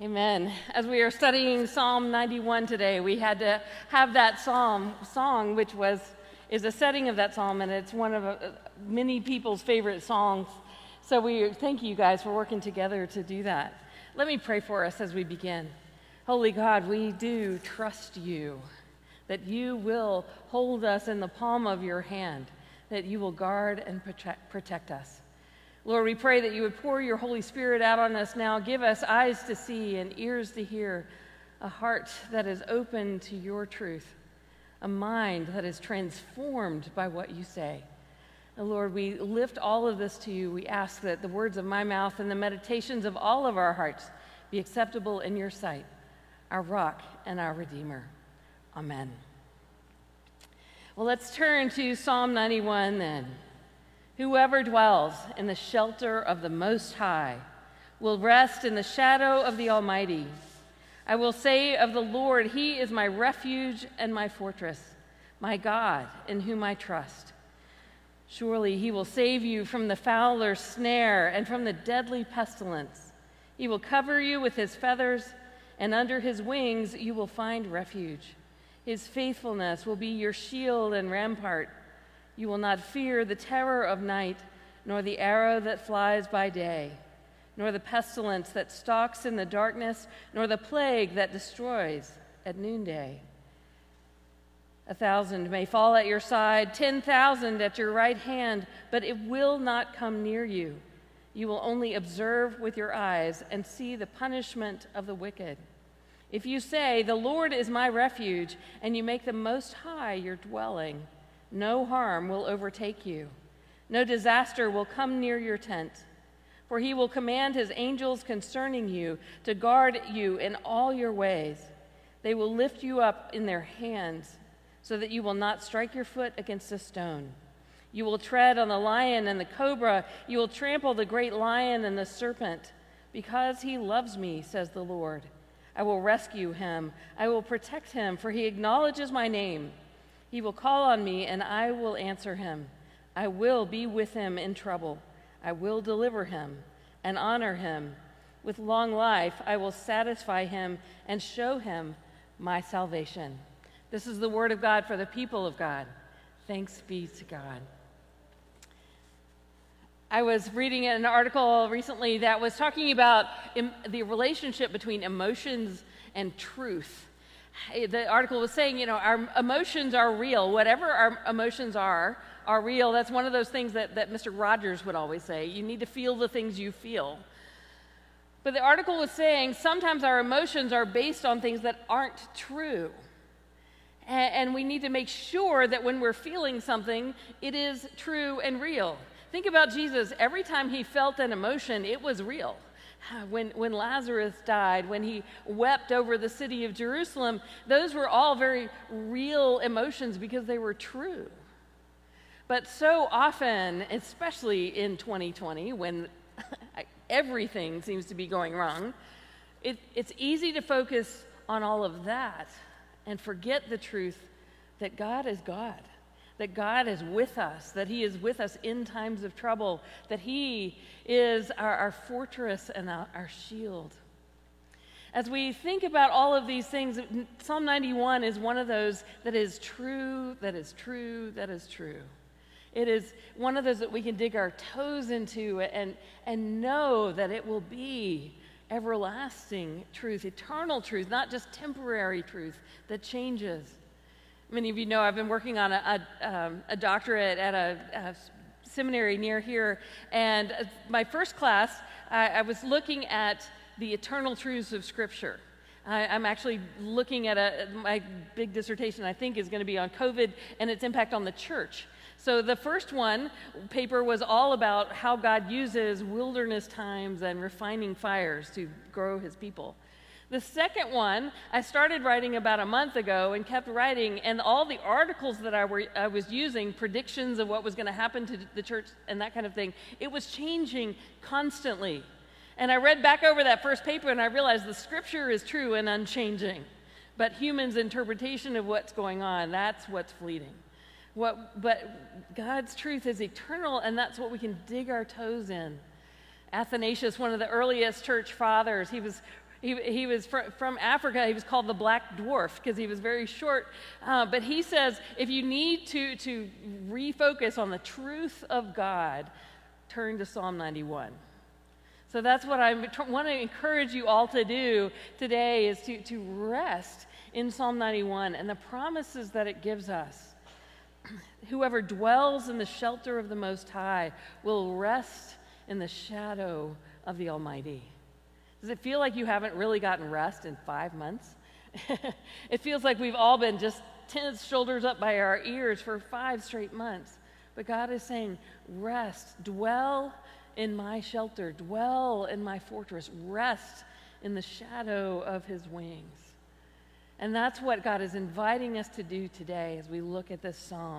Amen. As we are studying Psalm 91 today, we had to have that song, which is a setting of that psalm, and it's one of many people's favorite songs. So we thank you guys for working together to do that. Let me pray for us as we begin. Holy God, we do trust you, that you will hold us in the palm of your hand, that you will guard and protect us. Lord, we pray that you would pour your Holy Spirit out on us now. Give us eyes to see and ears to hear, a heart that is open to your truth, a mind that is transformed by what you say. And Lord, we lift all of this to you. We ask that the words of my mouth and the meditations of all of our hearts be acceptable in your sight, our rock and our Redeemer. Amen. Well, let's turn to Psalm 91 then. Whoever dwells in the shelter of the Most High will rest in the shadow of the Almighty. I will say of the Lord, He is my refuge and my fortress, my God in whom I trust. Surely He will save you from the fowler's snare and from the deadly pestilence. He will cover you with His feathers, and under His wings you will find refuge. His faithfulness will be your shield and rampart. You will not fear the terror of night, nor the arrow that flies by day, nor the pestilence that stalks in the darkness, nor the plague that destroys at noonday. 1,000 may fall at your side, 10,000 at your right hand, but it will not come near you. You will only observe with your eyes and see the punishment of the wicked. If you say, "The Lord is my refuge," and you make the Most High your dwelling, no harm will overtake you. No disaster will come near your tent. For He will command His angels concerning you to guard you in all your ways. They will lift you up in their hands so that you will not strike your foot against a stone. You will tread on the lion and the cobra. You will trample the great lion and the serpent. Because He loves me, says the Lord, I will rescue him. I will protect him, for he acknowledges my name. He will call on me, and I will answer him. I will be with him in trouble. I will deliver him and honor him. With long life, I will satisfy him and show him my salvation. This is the word of God for the people of God. Thanks be to God. I was reading an article recently that was talking about the relationship between emotions and truth. The article was saying, our emotions are real. Whatever our emotions are real. That's one of those things that Mr. Rogers would always say. You need to feel the things you feel. But the article was saying sometimes our emotions are based on things that aren't true. And we need to make sure that when we're feeling something, it is true and real. Think about Jesus. Every time he felt an emotion, it was real. When Lazarus died, when he wept over the city of Jerusalem, those were all very real emotions because they were true. But so often, especially in 2020, when everything seems to be going wrong, it's easy to focus on all of that and forget the truth that God is God, that God is with us, that he is with us in times of trouble, that he is our fortress and our shield. As we think about all of these things, Psalm 91 is one of those that is true, that is true, that is true. It is one of those that we can dig our toes into and know that it will be everlasting truth, eternal truth, not just temporary truth that changes. Many of you know I've been working on a doctorate at a seminary near here, and my first class, I was looking at the eternal truths of Scripture. I'm actually looking at my big dissertation, I think, is going to be on COVID and its impact on the church. So the first paper was all about how God uses wilderness times and refining fires to grow his people. The second one, I started writing about a month ago and kept writing, and all the articles that I was using, predictions of what was going to happen to the church and that kind of thing, it was changing constantly. And I read back over that first paper and I realized the Scripture is true and unchanging, but humans' interpretation of what's going on, that's what's fleeting. But God's truth is eternal, and that's what we can dig our toes in. Athanasius, one of the earliest church fathers, he He was from Africa. He was called the Black Dwarf because he was very short. But he says, if you need to refocus on the truth of God, turn to Psalm 91. So that's what I want to encourage you all to do today, is to rest in Psalm 91 and the promises that it gives us. Whoever dwells in the shelter of the Most High will rest in the shadow of the Almighty. Does it feel like you haven't really gotten rest in 5 months? It feels like we've all been just tense, shoulders up by our ears for 5 straight months. But God is saying, rest, dwell in my shelter, dwell in my fortress, rest in the shadow of his wings. And that's what God is inviting us to do today as we look at this psalm.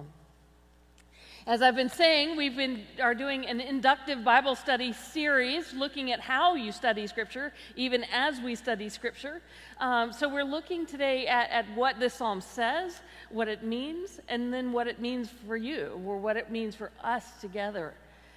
As I've been saying, are doing an inductive Bible study series looking at how you study Scripture, even as we study Scripture. So we're looking today at what this psalm says, what it means, and then what it means for you, or what it means for us together.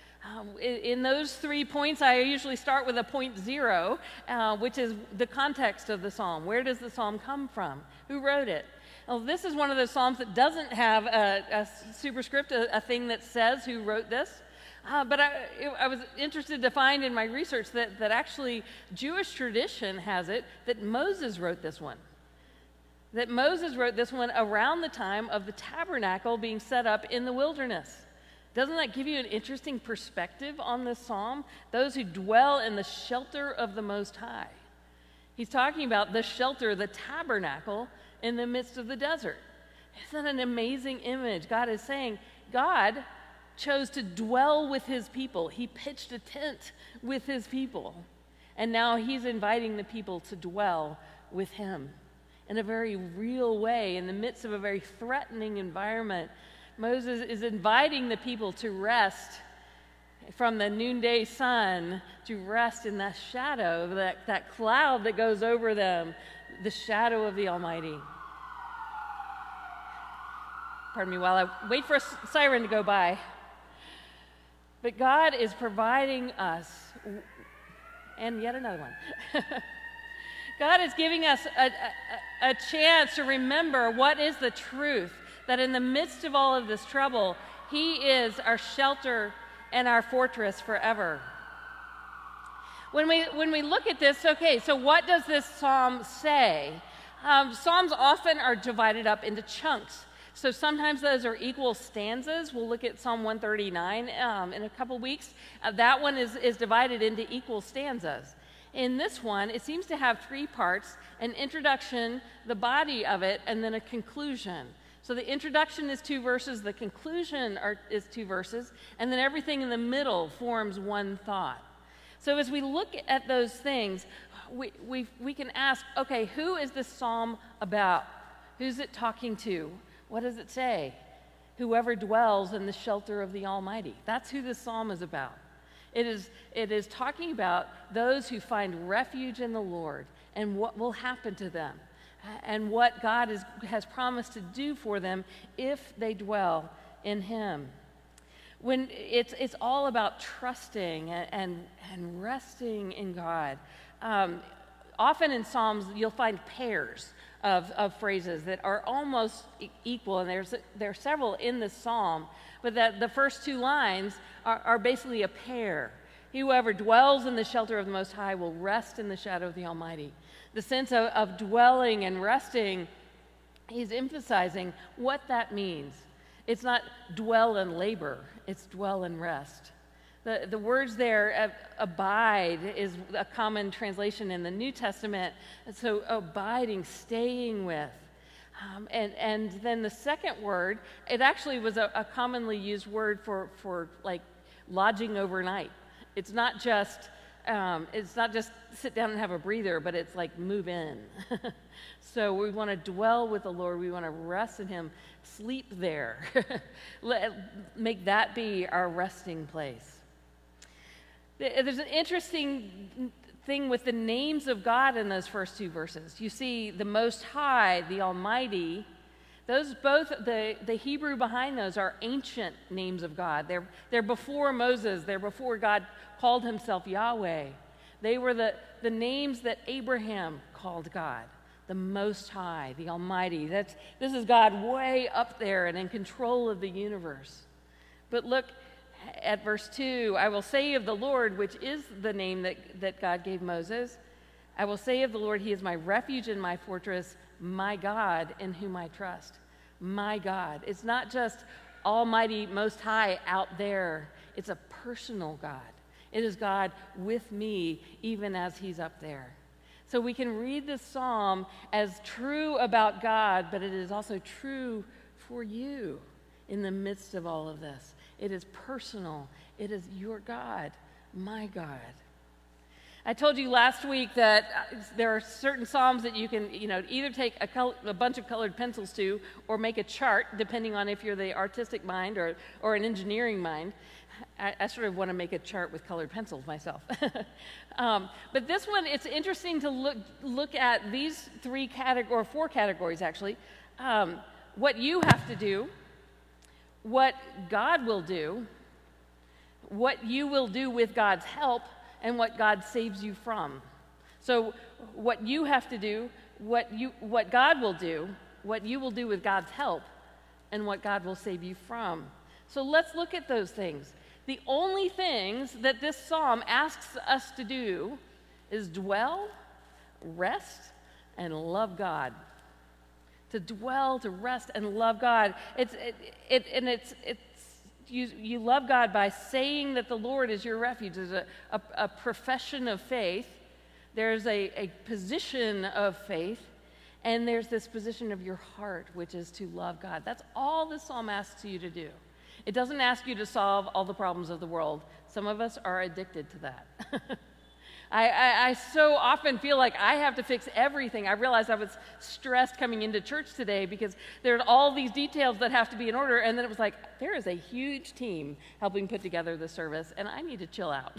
In those 3 points, I usually start with a point 0, which is the context of the psalm. Where does the psalm come from? Who wrote it? Well, this is one of those psalms that doesn't have a superscript, a thing that says who wrote this. But I was interested to find in my research that actually Jewish tradition has it that Moses wrote this one. That Moses wrote this one around the time of the tabernacle being set up in the wilderness. Doesn't that give you an interesting perspective on this psalm? Those who dwell in the shelter of the Most High. He's talking about the shelter, the tabernacle, in the midst of the desert. Isn't that an amazing image? God is saying, God chose to dwell with his people. He pitched a tent with his people. And now he's inviting the people to dwell with him in a very real way, in the midst of a very threatening environment. Moses is inviting the people to rest from the noonday sun, to rest in that shadow, that cloud that goes over them, the shadow of the Almighty. Pardon me while I wait for a siren to go by. But God is providing us, and yet another one. God is giving us a chance to remember what is the truth, that in the midst of all of this trouble, he is our shelter and our fortress forever. When we look at this, okay, so what does this psalm say? Psalms often are divided up into chunks. So sometimes those are equal stanzas. We'll look at Psalm 139 in a couple weeks. That one is divided into equal stanzas. In this one, it seems to have 3 parts: an introduction, the body of it, and then a conclusion. So the introduction is 2 verses, the conclusion is 2 verses, and then everything in the middle forms one thought. So as we look at those things, we can ask, okay, who is this psalm about? Who's it talking to? What does it say? Whoever dwells in the shelter of the Almighty. That's who this psalm is about. It is talking about those who find refuge in the Lord and what will happen to them, and what God has promised to do for them if they dwell in him. When it's all about trusting and resting in God. Often in Psalms, you'll find pairs of phrases that are almost equal, and there are several in this psalm, but that the first 2 lines are basically a pair. Whoever dwells in the shelter of the Most High will rest in the shadow of the Almighty. The sense of dwelling and resting, he's emphasizing what that means. It's not dwell and labor, it's dwell and rest. The words there, abide, is a common translation in the New Testament. So abiding, staying with. And then the second word, it actually was a commonly used word for like lodging overnight. It's not just sit down and have a breather, but it's like move in. So we want to dwell with the Lord. We want to rest in him, sleep there. Make that be our resting place. There's an interesting thing with the names of God in those first 2 verses. You see the Most High, the Almighty. Those both, the Hebrew behind those are ancient names of God. They're before Moses. They're before God called himself Yahweh. They were the names that Abraham called God, the Most High, the Almighty. This is God way up there and in control of the universe. But look at verse 2. I will say of the Lord, which is the name that God gave Moses, I will say of the Lord, he is my refuge and my fortress, my God in whom I trust. My God. It's not just Almighty, Most High out there. It's a personal God. It is God with me, even as he's up there. So we can read this psalm as true about God, but it is also true for you in the midst of all of this. It is personal. It is your God, my God. I told you last week that there are certain psalms that you can, either take a bunch of colored pencils to or make a chart, depending on if you're the artistic mind or an engineering mind. I sort of want to make a chart with colored pencils myself. But this one, it's interesting to look at these four categories, actually. What you have to do, what God will do, what you will do with God's help, and what God saves you from. So what you have to do, what God will do, what you will do with God's help, and what God will save you from. So let's look at those things. The only things that this psalm asks us to do is dwell, rest, and love God. To dwell, to rest, and love God. You love God by saying that the Lord is your refuge. There's a profession of faith. There's a position of faith. And there's this position of your heart, which is to love God. That's all this psalm asks you to do. It doesn't ask you to solve all the problems of the world. Some of us are addicted to that. I so often feel like I have to fix everything. I realized I was stressed coming into church today because there's all these details that have to be in order, and then it was like, there is a huge team helping put together the service, and I need to chill out.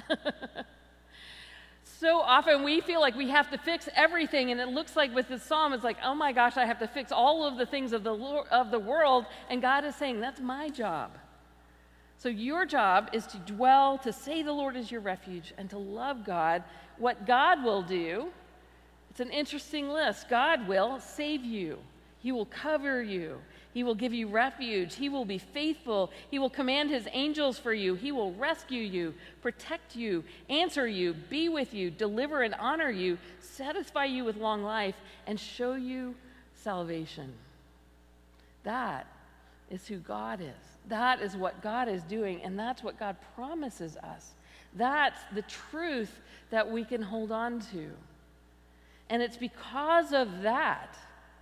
So often we feel like we have to fix everything, and it looks like with this psalm, it's like, oh my gosh, I have to fix all of the things of the world, and God is saying, that's my job. So your job is to dwell, to say the Lord is your refuge, and to love God. What God will do, it's an interesting list. God will save you. He will cover you. He will give you refuge. He will be faithful. He will command his angels for you. He will rescue you, protect you, answer you, be with you, deliver and honor you, satisfy you with long life, and show you salvation. That is who God is. That is what God is doing, and that's what God promises us. That's the truth that we can hold on to. And it's because of that,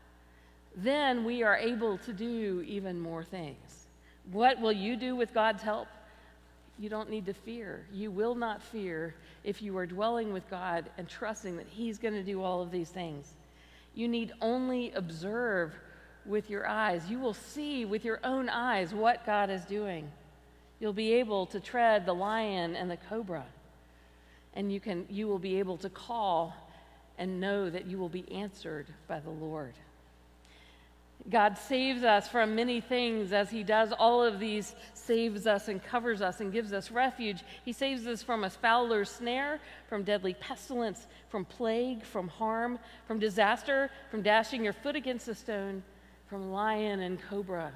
then we are able to do even more things. What will you do with God's help? You don't need to fear. You will not fear if you are dwelling with God and trusting that he's going to do all of these things. You need only observe with your eyes. You will see with your own eyes what God is doing. You'll be able to tread the lion and the cobra. And you will be able to call and know that you will be answered by the Lord. God saves us from many things as he does all of these, saves us and covers us and gives us refuge. He saves us from a fowler's snare, from deadly pestilence, from plague, from harm, from disaster, from dashing your foot against a stone, from lion and cobra.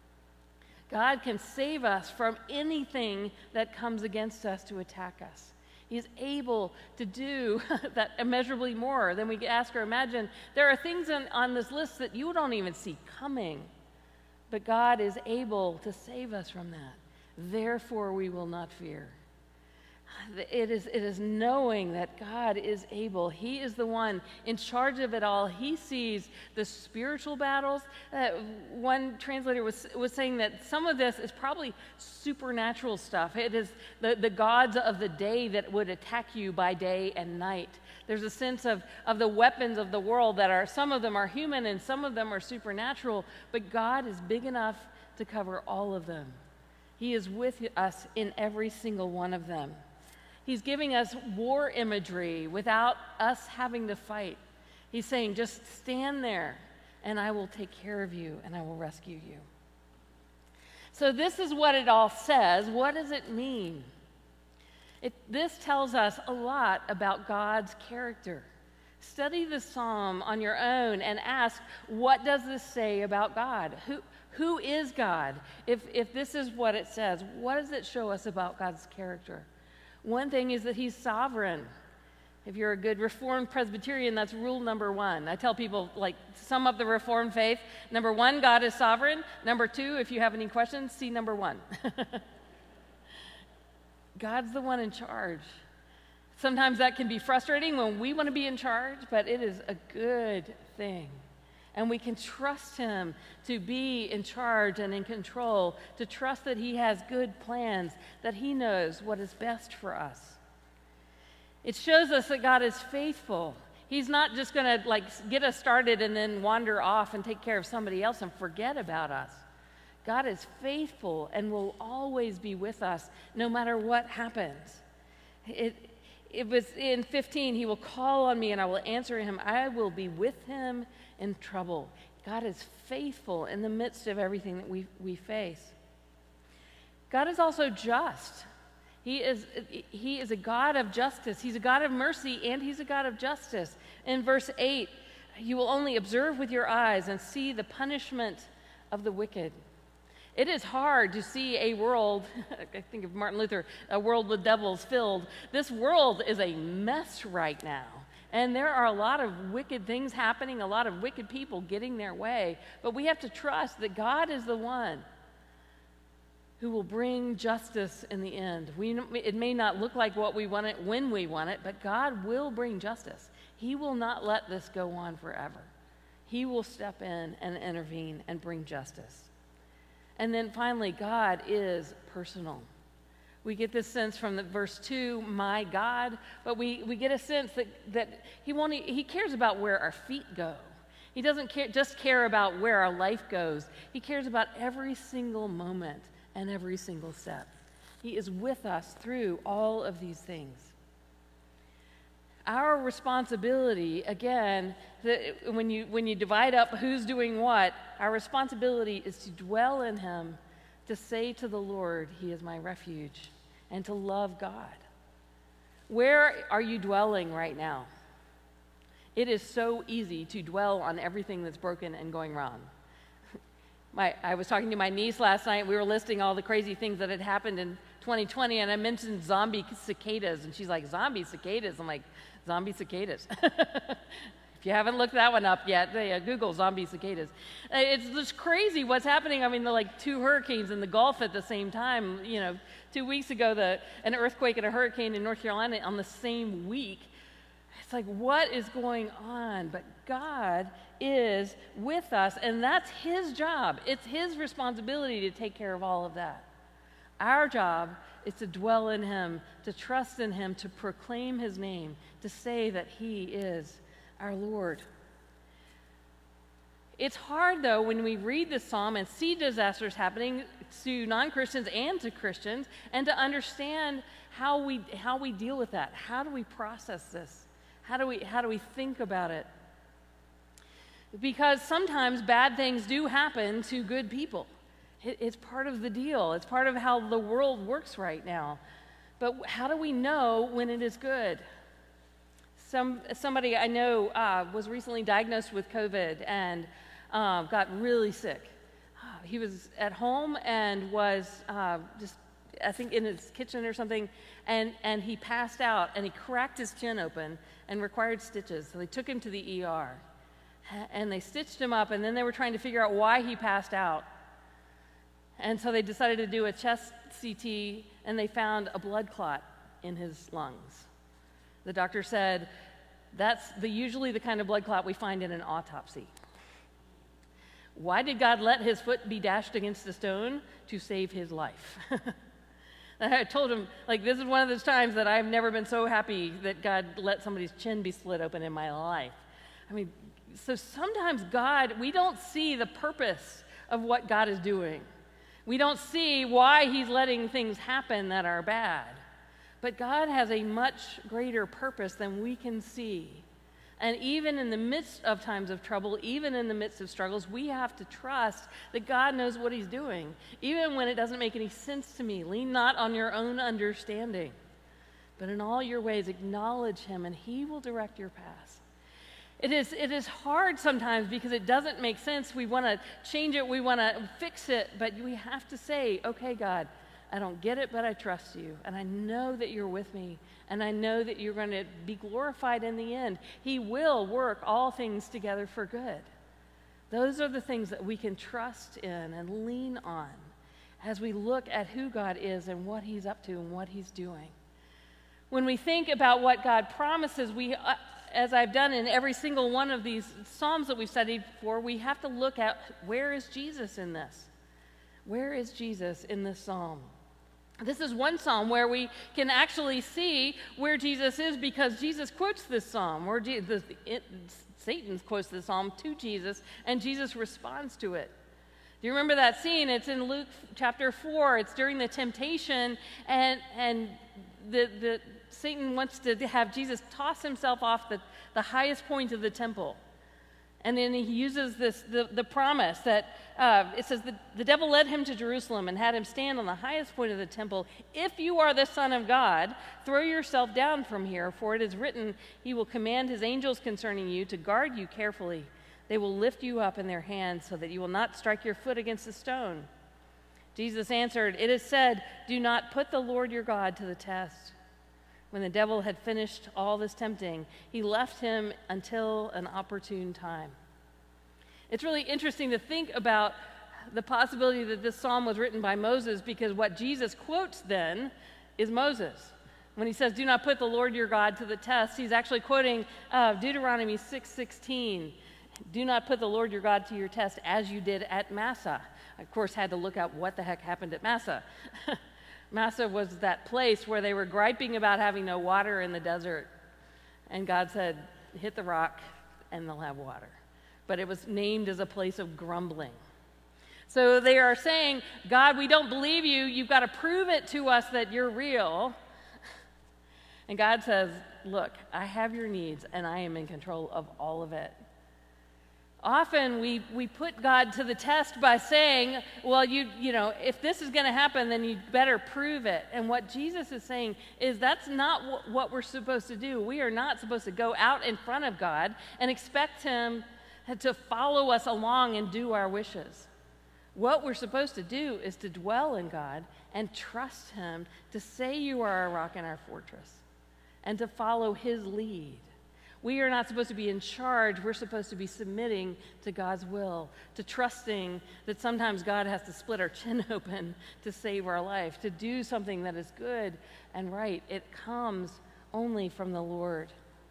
God can save us from anything that comes against us to attack us. He's able to do that immeasurably more than we could ask or imagine. There are things on this list that you don't even see coming, but God is able to save us from that. Therefore, we will not fear. It is knowing that God is able. He is the one in charge of it all. He sees the spiritual battles. One translator was saying that some of this is probably supernatural stuff. It is the gods of the day that would attack you by day and night. There's a sense of the weapons of the world that are, some of them are human and some of them are supernatural, but God is big enough to cover all of them. He is with us in every single one of them. He's giving us war imagery without us having to fight. He's saying, just stand there, and I will take care of you, and I will rescue you. So this is what it all says. What does it mean? This tells us a lot about God's character. Study the psalm on your own and ask, what does this say about God? Who is God? If this is what it says, what does it show us about God's character? One thing is that he's sovereign. If you're a good Reformed Presbyterian, that's rule number one. I tell people, like, sum up the Reformed faith. Number one, God is sovereign. Number two, if you have any questions, see number one. God's the one in charge. Sometimes that can be frustrating when we want to be in charge, but it is a good thing. And we can trust him to be in charge and in control, to trust that he has good plans, that he knows what is best for us. It shows us that God is faithful. He's not just going to get us started and then wander off and take care of somebody else and forget about us. God is faithful and will always be with us no matter what happens. It was in 15, he will call on me and I will answer him. I will be with him in trouble. God is faithful in the midst of everything that we face. God is also just. He is a God of justice. He's a God of mercy and he's a God of justice. In verse 8, you will only observe with your eyes and see the punishment of the wicked. It is hard to see a world, I think of Martin Luther, a world with devils filled. This world is a mess right now. And there are a lot of wicked things happening, a lot of wicked people getting their way. But we have to trust that God is the one who will bring justice in the end. It may not look like what we want it when we want it, but God will bring justice. He will not let this go on forever. He will step in and intervene and bring justice. And then finally, God is personal. We get this sense from the verse 2, my God, but we get a sense that he cares about where our feet go. He doesn't just care about where our life goes. He cares about every single moment and every single step. He is with us through all of these things. Our responsibility, again, when you divide up who's doing what, our responsibility is to dwell in him, to say to the Lord, he is my refuge, and to love God. Where are you dwelling right now? It is so easy to dwell on everything that's broken and going wrong. I was talking to my niece last night. We were listing all the crazy things that had happened in 2020, and I mentioned zombie cicadas, and she's like, zombie cicadas? I'm like, zombie cicadas. If you haven't looked that one up yet, Google zombie cicadas. It's just crazy what's happening. I mean, the 2 hurricanes in the Gulf at the same time. 2 weeks ago, an earthquake and a hurricane in North Carolina on the same week. It's like, what is going on? But God is with us, and that's his job. It's his responsibility to take care of all of that. Our job is to dwell in him, to trust in him, to proclaim his name, to say that he is our Lord. It's hard, though, when we read this psalm and see disasters happening to non-Christians and to Christians, and to understand how we deal with that. How do we process this? How do we think about it? Because sometimes bad things do happen to good people. It's part of the deal. It's part of how the world works right now. But how do we know when it is good? Somebody I know was recently diagnosed with COVID and got really sick. He was at home and was just, I think, in his kitchen or something, and he passed out, and he cracked his chin open and required stitches. So they took him to the ER, and they stitched him up, and then they were trying to figure out why he passed out. And so they decided to do a chest CT, and they found a blood clot in his lungs. The doctor said, that's usually the kind of blood clot we find in an autopsy. Why did God let his foot be dashed against a stone? To save his life. And I told him, this is one of those times that I've never been so happy that God let somebody's chin be slit open in my life. I mean, so sometimes we don't see the purpose of what God is doing. We don't see why he's letting things happen that are bad. But God has a much greater purpose than we can see. And even in the midst of times of trouble, even in the midst of struggles, we have to trust that God knows what he's doing. Even when it doesn't make any sense to me, lean not on your own understanding. But in all your ways, acknowledge him, and he will direct your paths. It is hard sometimes because it doesn't make sense. We want to change it. We want to fix it. But we have to say, okay, God, I don't get it, but I trust you. And I know that you're with me. And I know that you're going to be glorified in the end. He will work all things together for good. Those are the things that we can trust in and lean on as we look at who God is and what he's up to and what he's doing. When we think about what God promises, as I've done in every single one of these Psalms that we've studied before, we have to look at where is Jesus in this? Where is Jesus in this Psalm? This is one Psalm where we can actually see where Jesus is because Jesus quotes this Psalm, or Satan quotes this Psalm to Jesus, and Jesus responds to it. Do you remember that scene? It's in Luke chapter 4. It's during the temptation, and the Satan wants to have Jesus toss himself off the highest point of the temple. And then he uses the promise that it says, the devil led him to Jerusalem and had him stand on the highest point of the temple. If you are the Son of God, throw yourself down from here, for it is written, he will command his angels concerning you to guard you carefully. They will lift you up in their hands so that you will not strike your foot against a stone. Jesus answered, it is said, do not put the Lord your God to the test. When the devil had finished all this tempting, he left him until an opportune time. It's really interesting to think about the possibility that this psalm was written by Moses, because what Jesus quotes then is Moses. When he says, do not put the Lord your God to the test, he's actually quoting Deuteronomy 6:16. Do not put the Lord your God to your test as you did at Massah. I, of course, had to look up what the heck happened at Massah. Massah was that place where they were griping about having no water in the desert. And God said, hit the rock and they'll have water. But it was named as a place of grumbling. So they are saying, God, we don't believe you. You've got to prove it to us that you're real. And God says, look, I have your needs and I am in control of all of it. Often we put God to the test by saying, well, you know, if this is going to happen, then you better prove it. And what Jesus is saying is that's not what we're supposed to do. We are not supposed to go out in front of God and expect him to follow us along and do our wishes. What we're supposed to do is to dwell in God and trust him, to say you are our rock and our fortress, and to follow his lead. We are not supposed to be in charge. We're supposed to be submitting to God's will, to trusting that sometimes God has to split our chin open to save our life, to do something that is good and right. It comes only from the Lord.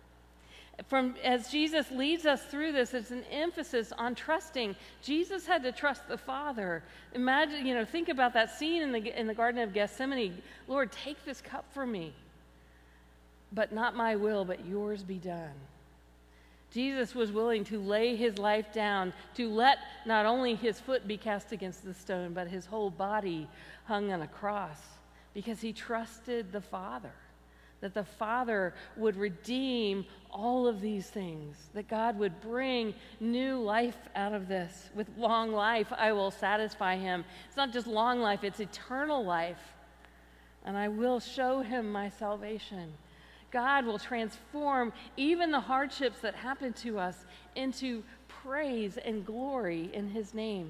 As Jesus leads us through this, it's an emphasis on trusting. Jesus had to trust the Father. Imagine, think about that scene in the Garden of Gethsemane. Lord, take this cup from me. But not my will, but yours be done. Jesus was willing to lay his life down, to let not only his foot be cast against the stone, but his whole body hung on a cross, because he trusted the Father, that the Father would redeem all of these things, that God would bring new life out of this. With long life, I will satisfy him. It's not just long life, it's eternal life. And I will show him my salvation. God will transform even the hardships that happen to us into praise and glory in his name.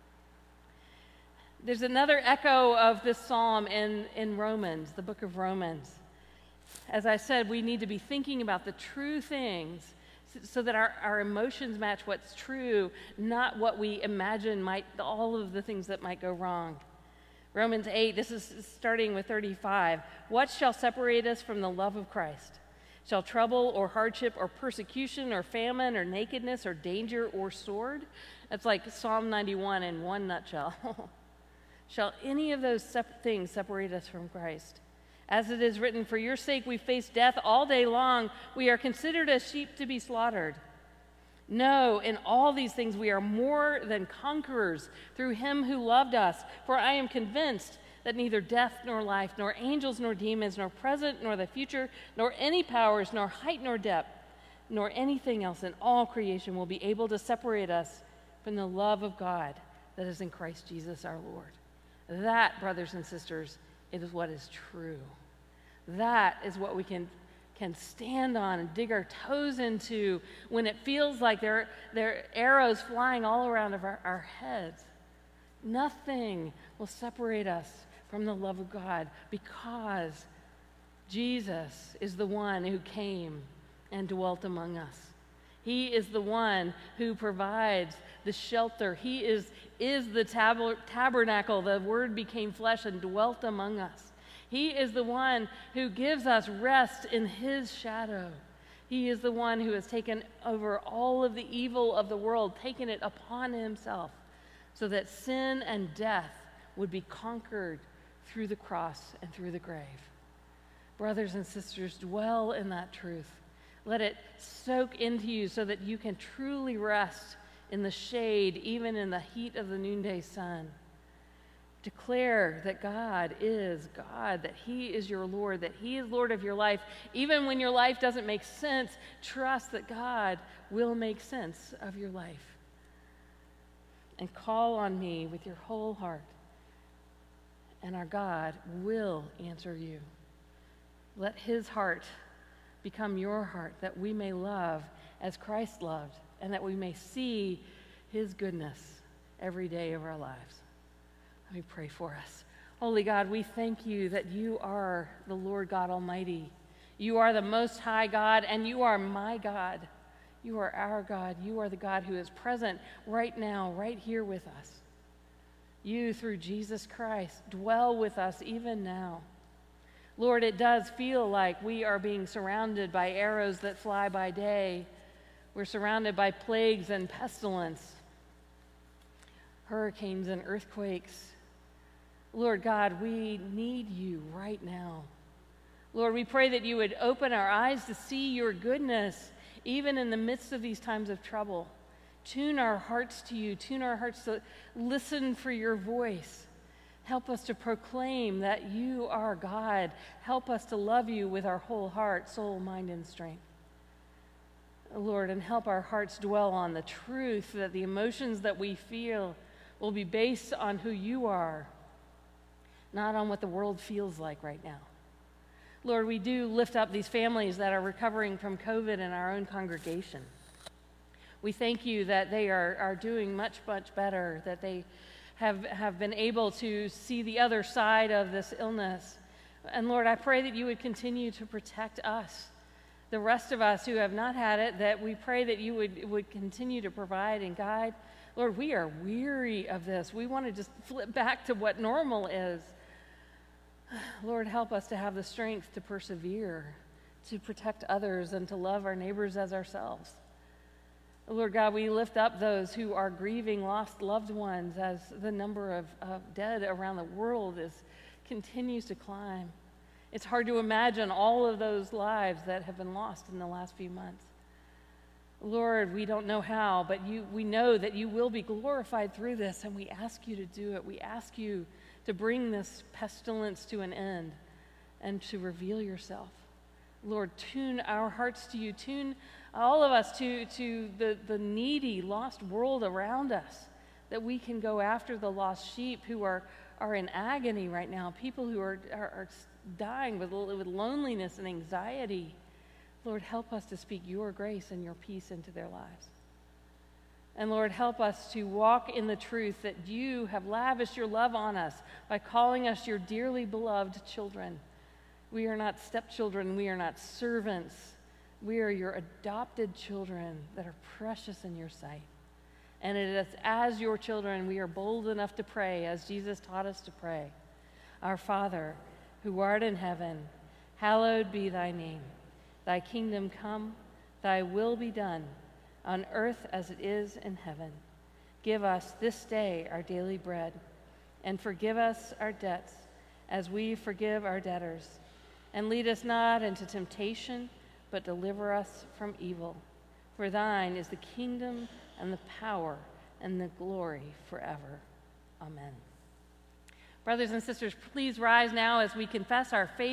There's another echo of this psalm in Romans, the book of Romans. As I said, we need to be thinking about the true things so that our emotions match what's true, not what we imagine all of the things that might go wrong. Romans 8, this is starting with 35. What shall separate us from the love of Christ? Shall trouble or hardship or persecution or famine or nakedness or danger or sword? That's like Psalm 91 in one nutshell. Shall any of those things separate us from Christ? As it is written, for your sake we face death all day long. We are considered as sheep to be slaughtered. No, in all these things we are more than conquerors through him who loved us. For I am convinced that neither death nor life, nor angels nor demons, nor present nor the future, nor any powers, nor height nor depth, nor anything else in all creation will be able to separate us from the love of God that is in Christ Jesus our Lord. That, brothers and sisters, it is what is true. That is what we can stand on and dig our toes into when it feels like there are arrows flying all around of our heads. Nothing will separate us from the love of God because Jesus is the one who came and dwelt among us. He is the one who provides the shelter. He is the tabernacle. The Word became flesh and dwelt among us. He is the one who gives us rest in His shadow. He is the one who has taken over all of the evil of the world, taken it upon Himself, so that sin and death would be conquered through the cross and through the grave. Brothers and sisters, dwell in that truth. Let it soak into you so that you can truly rest in the shade, even in the heat of the noonday sun. Declare that God is God, that He is your Lord, that He is Lord of your life. Even when your life doesn't make sense, trust that God will make sense of your life. And call on me with your whole heart, and our God will answer you. Let His heart become your heart, that we may love as Christ loved, and that we may see His goodness every day of our lives. Let me pray for us. Holy God, we thank you that you are the Lord God Almighty. You are the Most High God, and you are my God. You are our God. You are the God who is present right now, right here with us. You, through Jesus Christ, dwell with us even now. Lord, it does feel like we are being surrounded by arrows that fly by day. We're surrounded by plagues and pestilence, hurricanes and earthquakes. Lord God, we need you right now. Lord, we pray that you would open our eyes to see your goodness, even in the midst of these times of trouble. Tune our hearts to you. Tune our hearts to listen for your voice. Help us to proclaim that you are God. Help us to love you with our whole heart, soul, mind, and strength. Lord, and help our hearts dwell on the truth that the emotions that we feel will be based on who you are, not on what the world feels like right now. Lord, we do lift up these families that are recovering from COVID in our own congregation. We thank you that they are doing much, much better, that they have been able to see the other side of this illness. And Lord, I pray that you would continue to protect us, the rest of us who have not had it, that we pray that you would continue to provide and guide. Lord, we are weary of this. We want to just flip back to what normal is. Lord, help us to have the strength to persevere, to protect others, and to love our neighbors as ourselves. Lord God, we lift up those who are grieving lost loved ones as the number of dead around the world continues to climb. It's hard to imagine all of those lives that have been lost in the last few months. Lord, we don't know how, but we know that you will be glorified through this, and we ask you to do it. We ask you to bring this pestilence to an end and to reveal yourself. Lord, tune our hearts to you. Tune all of us to the needy, lost world around us, that we can go after the lost sheep who are in agony right now, people who are dying with loneliness and anxiety. Lord, help us to speak your grace and your peace into their lives. And Lord, help us to walk in the truth that you have lavished your love on us by calling us your dearly beloved children. We are not stepchildren. We are not servants. We are your adopted children that are precious in your sight. And it is as your children we are bold enough to pray as Jesus taught us to pray. Our Father, who art in heaven, hallowed be thy name. Thy kingdom come, thy will be done, on earth as it is in heaven. Give us this day our daily bread, and forgive us our debts as we forgive our debtors. And lead us not into temptation, but deliver us from evil. For thine is the kingdom and the power and the glory forever. Amen. Brothers and sisters, please rise now as we confess our faith